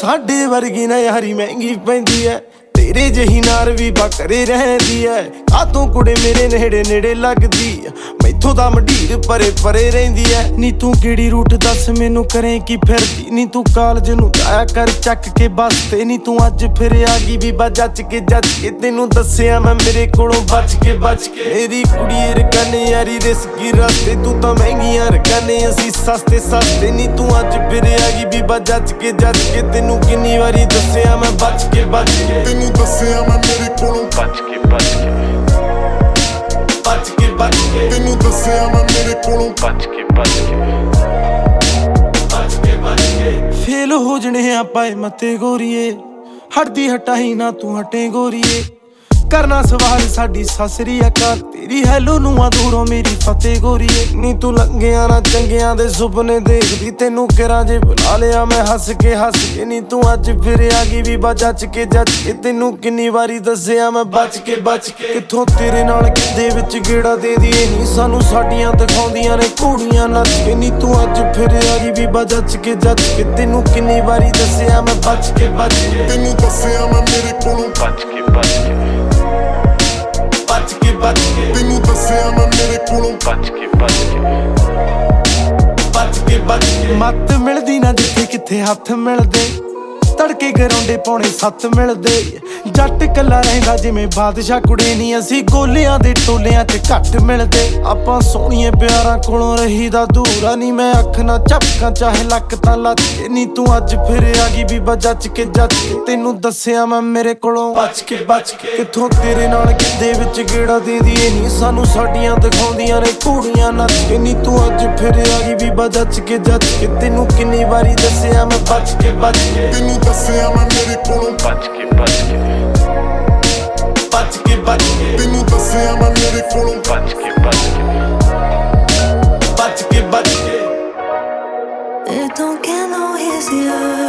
ਸਾਡੇ ਵਰਗੀ ਨਾ ਯਾਰੀ ਮਹਿੰਗੀ ਪੈਂਦੀ ਐ तेरे जही नार भी बकरे रहंदी है कातों कुड़े मेरे नेड़े नेड़े लगदी मैथों दा मंडीर परे परे रहिंदी है नी तू केड़ी रूट दस मैनू करें की फिरदी नी तू कालज नू जाया कर चक के बस ते नी तू अज फिर आ गई बीबा जच के तेनू दस्सिया मैं मेरे कोलों बच के मेरी कुड़ी रकाने यारी रिस्की रस्ते तू तां महंगियां रकाने असी सस्ते सस्ते नी तू अज फिर आ गई बीबा जच के तेनू किन्नी वारी दस्सिया मैं बच के तेनू दस्सिया मैं मेरे कोलों बच के तेनू दस्सिया मैं मेरे कोलों बच के फेल हो जने आपाए मते गोरीए हटदी हटाई ना तू हटे गोरीए करना सवाल साडी ससरी अकाल तेरी हैलो नू दूरों मेरी फतेह गोरीए नी तू लंघिया ना चंगियां दे सुपने देखदी तेनू किरा जे बुला लिया मैं हस के नी तू अज फिर आ गई बीबा जच के तेनू किन्नी वारी दस्सिया मैं बच के किथों तेरे नाल किदे विच गेड़ा दे दिए नी सानू साडियां दिखाउंदियां ने घोड़ियां नच के नी तू अज फिर आ गई बीबा जच के तेनू किन्नी वारी दस्सिया मैं बच के तेनू दस्सिया मैं मेरे कोलों बच के तेनू दस्सिया मैं मेरे कोलों बच के मत मिलदी ना जिथे किथे हाथ मिलदे तड़के गराउंडे पौने 7 मिलदे जट कला रहिंदा जिवें बादशाह कुड़े नी असी गोलियां दे टोलियां च घट मिलदे आपां सोहणिए प्यारां कोलों रहीदा दूरा नी मैं अख ना झपकां चाहे लक तां लच के नी तू अज फिर आ गई बीबा जच के तेनू दस्सिया मैं मेरे कोलों बच के किथों तेरे नाल किदे विच गेड़ा दे दिए नी सानू साडियां दिखाउंदियां ने घोड़ियां नच के नी तू अज फिर आ गई बीबा जच के तेनू किन्नी वारी दस्सिया मैं बच के तेनू दस्सिया मैं मेरे कोलों बच के तेनू दस्सिया मैं मेरे कोलों बच के It don't get no easier